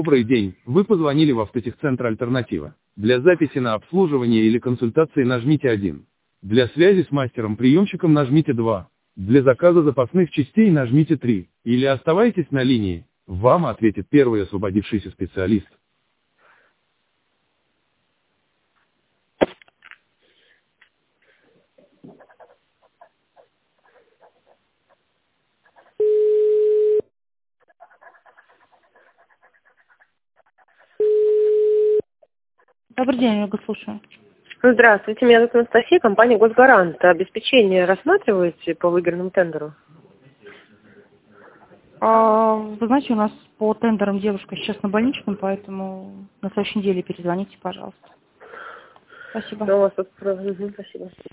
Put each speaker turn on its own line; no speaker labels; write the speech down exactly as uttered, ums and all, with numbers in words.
Добрый день, вы позвонили в автотехцентр «Альтернатива». Для записи на обслуживание или консультации нажмите один. Для связи с мастером-приемщиком нажмите два. Для заказа запасных частей нажмите три. Или оставайтесь на линии. Вам ответит первый освободившийся специалист.
Добрый день, я вас слушаю.
Здравствуйте, меня зовут Анастасия, компания «Госгарант». Обеспечение рассматриваете по выигранному тендеру?
А, вы знаете, у нас по тендерам девушка сейчас на больничном, поэтому на следующей неделе перезвоните, пожалуйста. Спасибо.
Ну, у вас тут... Мгм, спасибо.